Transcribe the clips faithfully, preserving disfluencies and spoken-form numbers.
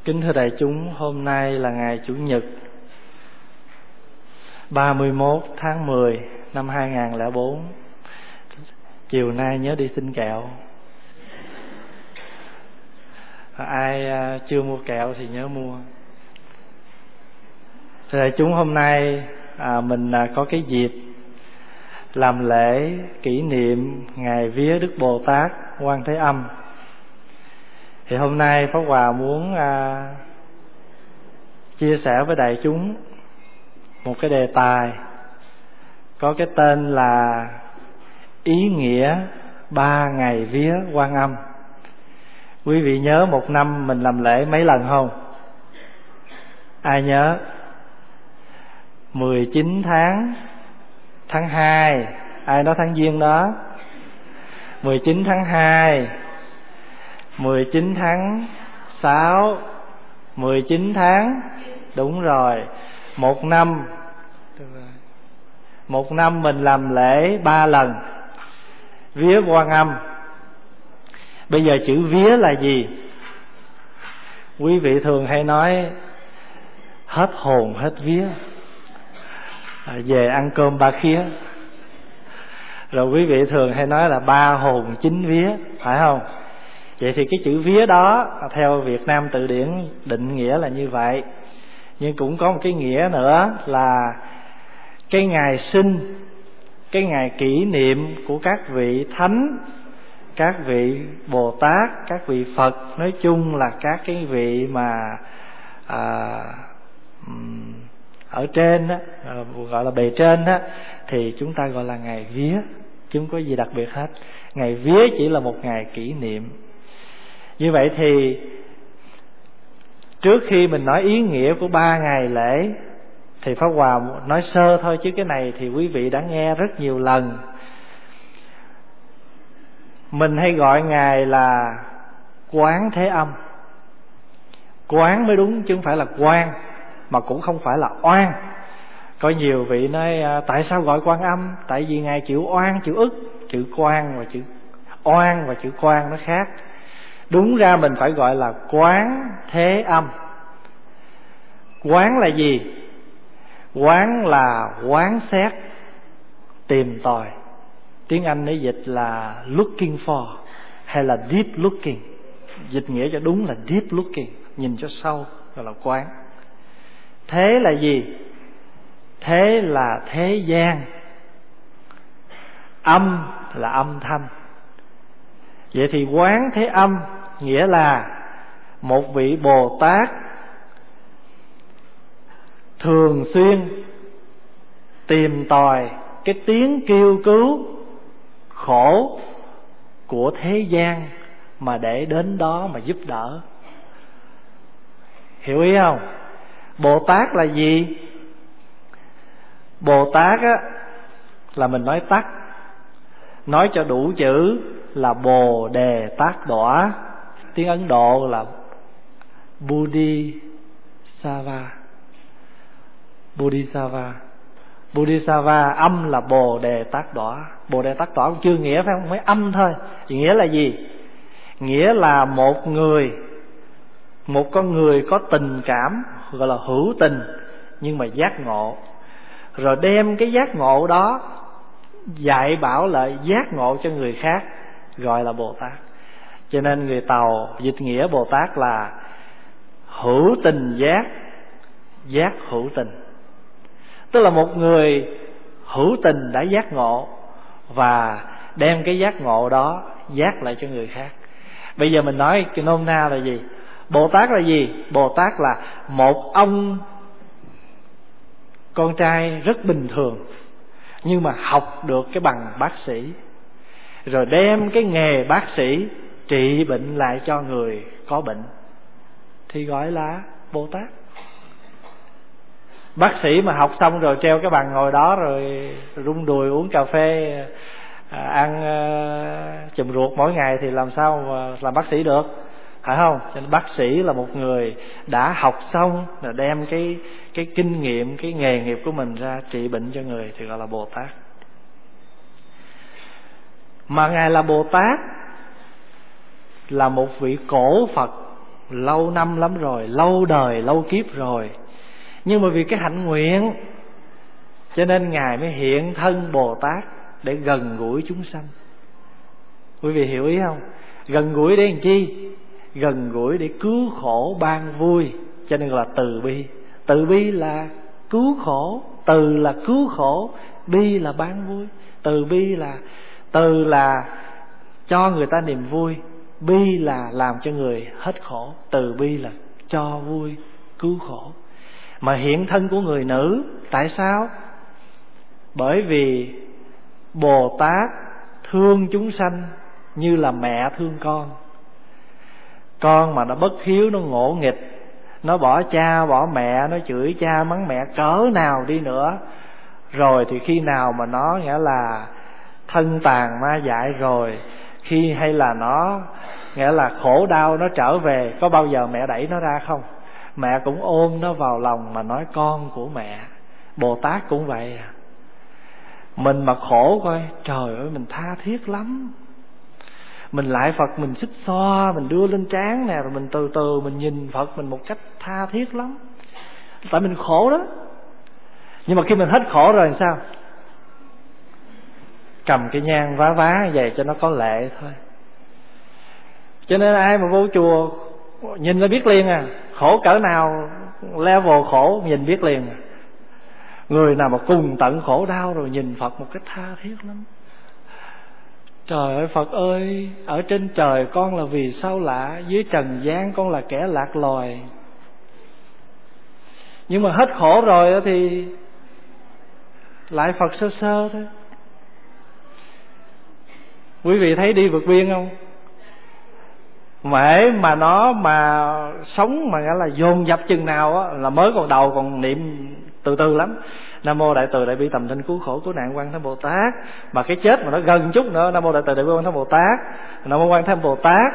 Kính thưa đại chúng, hôm nay là ngày Chủ nhật ba mươi mốt tháng mười năm hai nghìn không trăm lẻ bốn. Chiều nay nhớ đi xin kẹo. Ai chưa mua kẹo thì nhớ mua. Thưa đại chúng, hôm nay à, mình à, có cái dịp làm lễ kỷ niệm ngày vía Đức Bồ Tát Quan Thế Âm. Thì hôm nay Pháp Hòa muốn à, chia sẻ với đại chúng một cái đề tài có cái tên là ý nghĩa ba ngày vía Quan Âm. Quý vị nhớ một năm mình làm lễ mấy lần không? Ai nhớ? mười chín tháng tháng hai. Ai nói tháng Giêng đó? mười chín tháng hai, mười chín tháng sáu, mười chín tháng. Đúng rồi. Một năm Một năm mình làm lễ ba lần vía Quan Âm. Bây giờ chữ vía là gì? Quý vị thường hay nói hết hồn hết vía, à, về ăn cơm ba khía. Rồi quý vị thường hay nói là ba hồn chín vía, phải không? Vậy thì cái chữ vía đó theo Việt Nam Từ Điển định nghĩa là như vậy. Nhưng cũng có một cái nghĩa nữa là cái ngày sinh, cái ngày kỷ niệm của các vị thánh, các vị Bồ Tát, các vị Phật, nói chung là các cái vị mà à, ở trên đó, gọi là bề trên đó, thì chúng ta gọi là ngày vía, chứ không có gì đặc biệt hết. Ngày vía chỉ là một ngày kỷ niệm. Như vậy thì trước khi mình nói ý nghĩa của ba ngày lễ thì Pháp Hòa nói sơ thôi, chứ cái này thì quý vị đã nghe rất nhiều lần. Mình hay gọi Ngài là Quán Thế Âm. Quán mới đúng chứ không phải là quan, mà cũng không phải là oan. Có nhiều vị nói tại sao gọi Quan Âm? Tại vì Ngài chịu oan, chịu ức. Chữ quan và chữ oan và chữ quan nó khác. Đúng ra mình phải gọi là Quán Thế Âm. Quán là gì? Quán là quán xét, tìm tòi. Tiếng Anh ấy dịch là looking for hay là deep looking. Dịch nghĩa cho đúng là deep looking, nhìn cho sâu, gọi là quán. Thế là gì? Thế là thế gian. Âm là âm thanh. Vậy thì Quán Thế Âm nghĩa là một vị Bồ Tát thường xuyên tìm tòi cái tiếng kêu cứu khổ của thế gian mà để đến đó mà giúp đỡ. Hiểu ý không? Bồ Tát là gì? Bồ Tát á, là mình nói tắt, nói cho đủ chữ là Bồ Đề Tát Đọa. Tiếng Ấn Độ là Bodhisattva. Bodhisattva. Bodhisattva âm là Bồ Đề Tát Đọa. Bồ Đề Tát Đọa cũng chưa nghĩa, phải không? Mới âm thôi. Chỉ nghĩa là gì? Nghĩa là một người, một con người có tình cảm, gọi là hữu tình, nhưng mà giác ngộ. Rồi đem cái giác ngộ đó dạy bảo lại giác ngộ cho người khác, gọi là Bồ Tát. Cho nên người Tàu dịch nghĩa Bồ Tát là hữu tình giác, giác hữu tình. Tức là một người hữu tình đã giác ngộ và đem cái giác ngộ đó giác lại cho người khác. Bây giờ mình nói cái nôm na là gì? Bồ Tát là gì? Bồ Tát là một ông con trai rất bình thường, nhưng mà học được cái bằng bác sĩ, rồi đem cái nghề bác sĩ trị bệnh lại cho người có bệnh, thì gọi là Bồ Tát. Bác sĩ mà học xong rồi treo cái bằng ngồi đó rồi rung đùi uống cà phê, à, ăn uh, chùm ruột mỗi ngày thì làm sao mà làm bác sĩ được, phải không? Cho nên bác sĩ là một người đã học xong, là đem cái cái kinh nghiệm, cái nghề nghiệp của mình ra trị bệnh cho người, thì gọi là Bồ Tát. Mà Ngài là Bồ Tát, là một vị cổ Phật lâu năm lắm rồi, lâu đời lâu kiếp rồi. Nhưng mà vì cái hạnh nguyện cho nên Ngài mới hiện thân Bồ Tát để gần gũi chúng sanh. Quý vị hiểu ý không? Gần gũi để làm chi? Gần gũi để cứu khổ ban vui. Cho nên là từ bi. Từ bi là cứu khổ, từ là cứu khổ, bi là ban vui. Từ bi là từ là cho người ta niềm vui, bi là làm cho người hết khổ. Từ bi là cho vui, cứu khổ. Mà hiện thân của người nữ, tại sao? Bởi vì Bồ Tát thương chúng sanh như là mẹ thương con. Con mà nó bất hiếu, nó ngỗ nghịch, nó bỏ cha bỏ mẹ, nó chửi cha mắng mẹ cỡ nào đi nữa, rồi thì khi nào mà nó nghĩa là thân tàn ma dại rồi, khi hay là nó nghĩa là khổ đau nó trở về, có bao giờ mẹ đẩy nó ra không? Mẹ cũng ôm nó vào lòng mà nói con của mẹ. Bồ Tát cũng vậy à. Mình mà khổ coi, trời ơi mình tha thiết lắm. Mình lại Phật mình xích xoa, mình đưa lên trán nè, rồi mình từ từ mình nhìn Phật mình một cách tha thiết lắm. Tại mình khổ đó. Nhưng mà khi mình hết khổ rồi làm sao? Cầm cái nhang vá vá vậy cho nó có lệ thôi. Cho nên ai mà vô chùa nhìn nó biết liền à. Khổ cỡ nào, level khổ nhìn biết liền à. Người nào mà cùng tận khổ đau rồi nhìn Phật một cách tha thiết lắm. Trời ơi Phật ơi, ở trên trời con là vì sao lạ, dưới trần gian con là kẻ lạc loài. Nhưng mà hết khổ rồi thì lại Phật sơ sơ thôi. Quý vị thấy đi vượt biên không? Mễ mà nó mà sống mà là dồn dập chừng nào á, là mới còn đầu còn niệm từ từ lắm. Nam mô Đại Từ Đại Bi Tầm Thanh Cứu Khổ Cứu Nạn Quan Thế Bồ Tát. Mà cái chết mà nó gần chút nữa, Nam mô Đại Từ Đại Bi Quan Thế Bồ Tát, Nam mô Quan Thế Bồ Tát.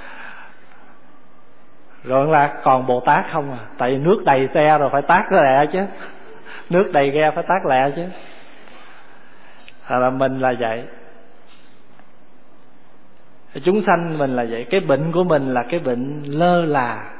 Rồi là còn Bồ Tát không à. Tại vì nước đầy xe rồi phải tát nó lẹ chứ. Nước đầy ghe phải tát lẹ chứ. À, là mình là vậy. Chúng sanh mình là vậy. Cái bệnh của mình là cái bệnh lơ là.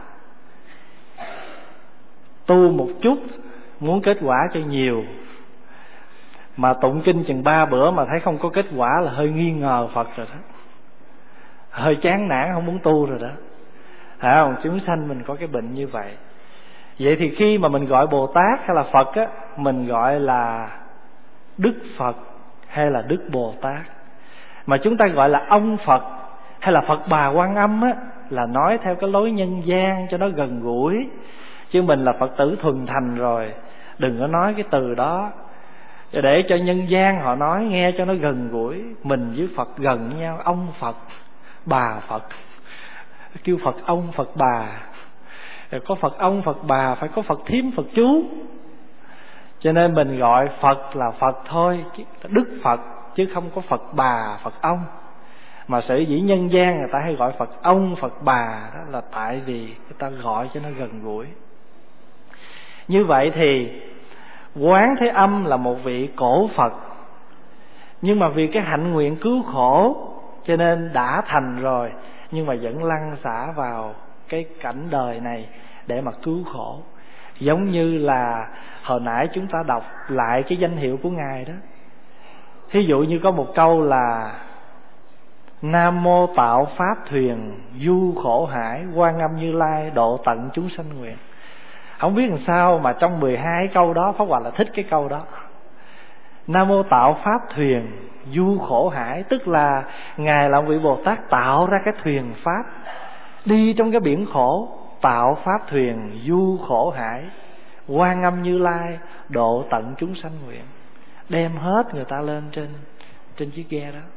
Tu một chút muốn kết quả cho nhiều, mà tụng kinh chừng ba bữa mà thấy không có kết quả là hơi nghi ngờ Phật rồi đó, hơi chán nản không muốn tu rồi đó. Hả không? Chúng sanh mình có cái bệnh như vậy. Vậy thì khi mà mình gọi Bồ Tát hay là Phật á, mình gọi là Đức Phật hay là Đức Bồ Tát. Mà chúng ta gọi là ông Phật hay là Phật Bà Quan Âm á, là nói theo cái lối nhân gian cho nó gần gũi. Chứ mình là Phật tử thuần thành rồi, đừng có nói cái từ đó, để cho nhân gian họ nói nghe cho nó gần gũi. Mình với Phật gần nhau, ông Phật, bà Phật. Kêu Phật ông, Phật bà. Rồi có Phật ông, Phật bà, phải có Phật thím, Phật chú. Cho nên mình gọi Phật là Phật thôi, Đức Phật, chứ không có Phật bà, Phật ông. Mà sở dĩ nhân gian người ta hay gọi Phật ông, Phật bà, đó là tại vì người ta gọi cho nó gần gũi. Như vậy thì Quán Thế Âm là một vị cổ Phật, nhưng mà vì cái hạnh nguyện cứu khổ cho nên đã thành rồi, nhưng mà vẫn lăn xả vào cái cảnh đời này để mà cứu khổ. Giống như là hồi nãy chúng ta đọc lại cái danh hiệu của Ngài đó. Thí dụ như có một câu là Nam mô tạo pháp thuyền du khổ hải, Quan Âm Như Lai độ tận chúng sanh nguyện. Không biết làm sao mà trong mười hai câu đó Pháp Hòa là thích cái câu đó. Nam mô tạo pháp thuyền du khổ hải, tức là Ngài là vị Bồ Tát tạo ra cái thuyền pháp, đi trong cái biển khổ, tạo pháp thuyền du khổ hải, Quan Âm Như Lai độ tận chúng sanh nguyện, đem hết người ta lên trên trên chiếc ghe đó,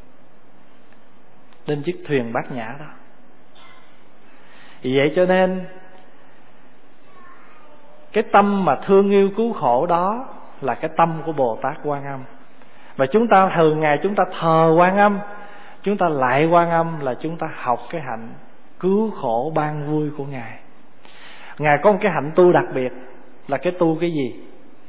lên chiếc thuyền Bát Nhã đó. Vì vậy cho nên cái tâm mà thương yêu cứu khổ đó là cái tâm của Bồ Tát Quan Âm. Và chúng ta thường ngày chúng ta thờ Quan Âm, chúng ta lại Quan Âm là chúng ta học cái hạnh cứu khổ ban vui của Ngài. Ngài có một cái hạnh tu đặc biệt là cái tu cái gì?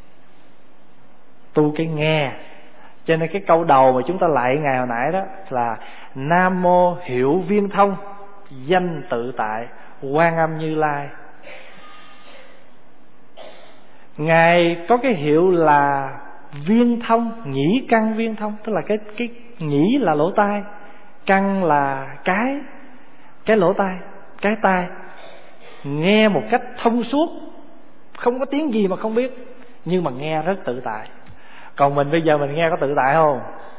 Tu cái nghe. Cho nên cái câu đầu mà chúng ta lại Ngài hồi nãy đó là Nam mô Hiệu Viên Thông, danh tự tại, Quan Âm Như Lai. Ngài có cái hiệu là viên thông, nhĩ căn viên thông, tức là cái cái nhĩ là lỗ tai, căn là cái cái lỗ tai, cái tai, nghe một cách thông suốt, không có tiếng gì mà không biết, nhưng mà nghe rất tự tại. Còn mình bây giờ mình nghe có tự tại không?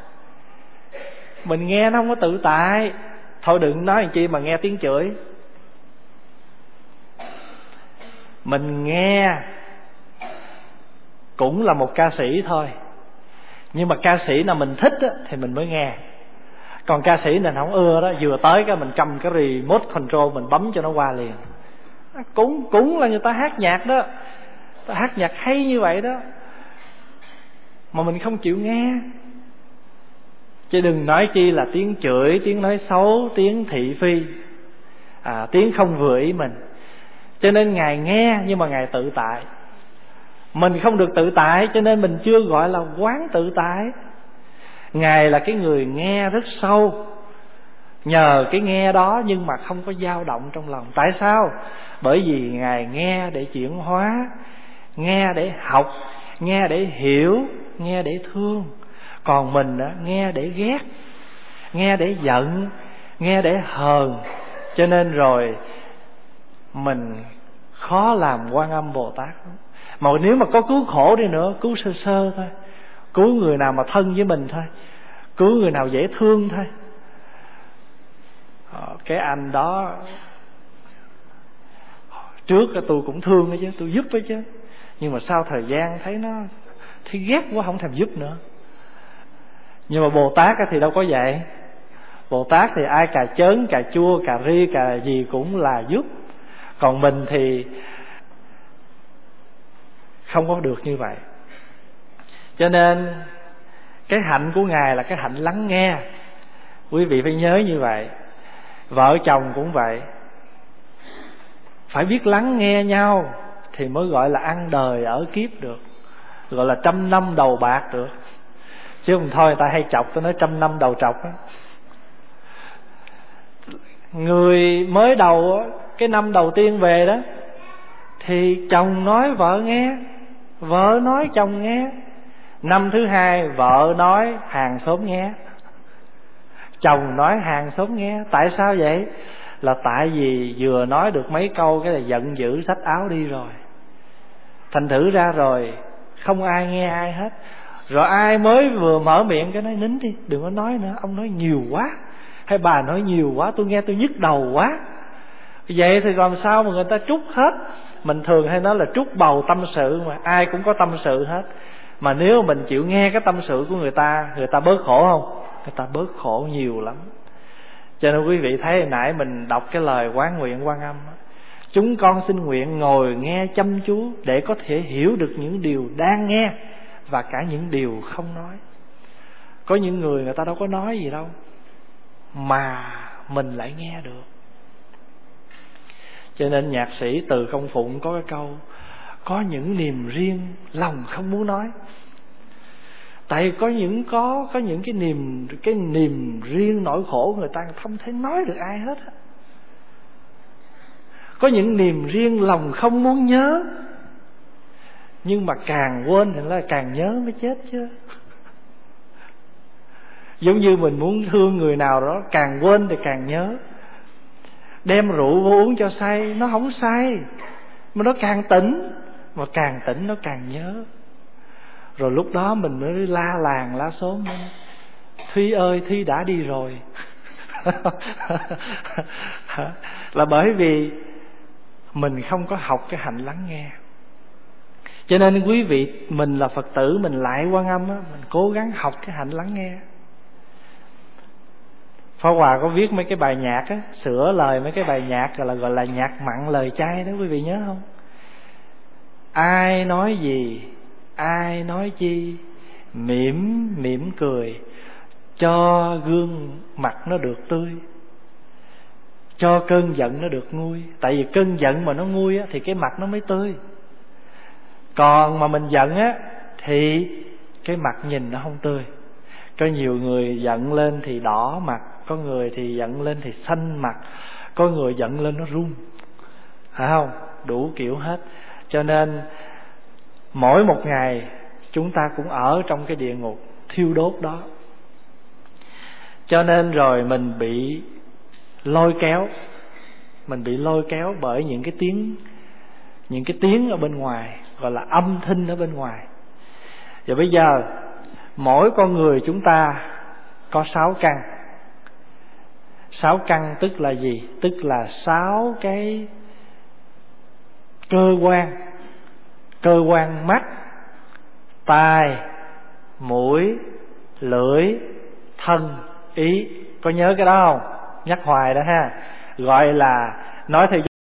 Mình nghe nó không có tự tại. Thôi đừng nói làm chi mà nghe tiếng chửi. Mình nghe cũng là một ca sĩ thôi, nhưng mà ca sĩ nào mình thích á, thì mình mới nghe. Còn ca sĩ này không ưa đó, vừa tới cái mình cầm cái remote control mình bấm cho nó qua liền. Cũng cũng là người ta hát nhạc đó, ta hát nhạc hay như vậy đó, mà mình không chịu nghe. Chứ đừng nói chi là tiếng chửi, tiếng nói xấu, tiếng thị phi, à, tiếng không vừa ý mình. Cho nên Ngài nghe nhưng mà Ngài tự tại. Mình không được tự tại, cho nên mình chưa gọi là quán tự tại. Ngài là cái người nghe rất sâu, nhờ cái nghe đó nhưng mà không có dao động trong lòng. Tại sao? Bởi vì Ngài nghe để chuyển hóa, nghe để học, nghe để hiểu, nghe để thương. Còn mình đó, nghe để ghét, nghe để giận, nghe để hờn. Cho nên rồi mình khó làm Quan Âm Bồ Tát. Mà nếu mà có cứu khổ đi nữa, cứu sơ sơ thôi, cứu người nào mà thân với mình thôi, cứu người nào dễ thương thôi. Cái anh đó trước tôi cũng thương đó chứ, tôi giúp đó chứ, nhưng mà sau thời gian thấy nó thấy ghét quá, không thèm giúp nữa. Nhưng mà Bồ Tát thì đâu có vậy. Bồ Tát thì ai cà chớn, cà chua, cà ri, cà gì cũng là giúp. Còn mình thì không có được như vậy. Cho nên cái hạnh của Ngài là cái hạnh lắng nghe. Quý vị phải nhớ như vậy. Vợ chồng cũng vậy, phải biết lắng nghe nhau thì mới gọi là ăn đời ở kiếp được, gọi là trăm năm đầu bạc được. Chứ không thôi ta hay chọc, tôi nói trăm năm đầu trọc á. Người mới đầu cái năm đầu tiên về đó thì chồng nói vợ nghe, vợ nói chồng nghe. Năm thứ hai vợ nói hàng xóm nghe, chồng nói hàng xóm nghe. Tại sao vậy? Là tại vì vừa nói được mấy câu cái là giận dữ xách áo đi rồi. Thành thử ra rồi không ai nghe ai hết. Rồi ai mới vừa mở miệng cái nói nín đi, đừng có nói nữa, ông nói nhiều quá, hay bà nói nhiều quá, tôi nghe tôi nhức đầu quá. Vậy thì làm sao mà người ta trút hết? Mình thường hay nói là trút bầu tâm sự, mà ai cũng có tâm sự hết. Mà nếu mình chịu nghe cái tâm sự của người ta, người ta bớt khổ không? Người ta bớt khổ nhiều lắm. Cho nên quý vị thấy hồi nãy mình đọc cái lời quán nguyện Quan Âm, chúng con xin nguyện ngồi nghe chăm chú để có thể hiểu được những điều đang nghe và cả những điều không nói. Có những người người ta đâu có nói gì đâu, mà mình lại nghe được. Cho nên nhạc sĩ Từ Công Phụng có cái câu: có những niềm riêng lòng không muốn nói. Tại có những có có những cái niềm cái niềm riêng nỗi khổ người ta không thể nói được ai hết. Có những niềm riêng lòng không muốn nhớ, nhưng mà càng quên thì là càng nhớ mới chết chứ. Giống như mình muốn thương người nào đó, càng quên thì càng nhớ. Đem rượu vô uống cho say, nó không say, mà nó càng tỉnh, mà càng tỉnh nó càng nhớ. Rồi lúc đó mình mới la làng la xóm: Thúy ơi, Thúy đã đi rồi. Là bởi vì mình không có học cái hạnh lắng nghe. Cho nên quý vị, mình là Phật tử, mình lại Quan Âm á, mình cố gắng học cái hạnh lắng nghe. Pháp Hòa có viết mấy cái bài nhạc á, sửa lời mấy cái bài nhạc gọi là gọi là nhạc mặn lời chay đó, quý vị nhớ không? Ai nói gì, ai nói chi, mỉm mỉm cười, cho gương mặt nó được tươi, cho cơn giận nó được nguôi. Tại vì cơn giận mà nó nguôi á, thì cái mặt nó mới tươi. Còn mà mình giận á, thì cái mặt nhìn nó không tươi. Có nhiều người giận lên thì đỏ mặt, có người thì giận lên thì xanh mặt, có người giận lên nó run. phải không? Đủ kiểu hết. Cho nên mỗi một ngày chúng ta cũng ở trong cái địa ngục thiêu đốt đó. Cho nên rồi mình bị lôi kéo, mình bị lôi kéo bởi những cái tiếng, những cái tiếng ở bên ngoài, gọi là âm thanh ở bên ngoài. Và bây giờ mỗi con người chúng ta có sáu căn. Sáu căn tức là gì? Tức là sáu cái cơ quan. Cơ quan mắt, tai, mũi, lưỡi, thân, ý. Có nhớ cái đó không? Nhắc hoài đó ha. Gọi là, nói theo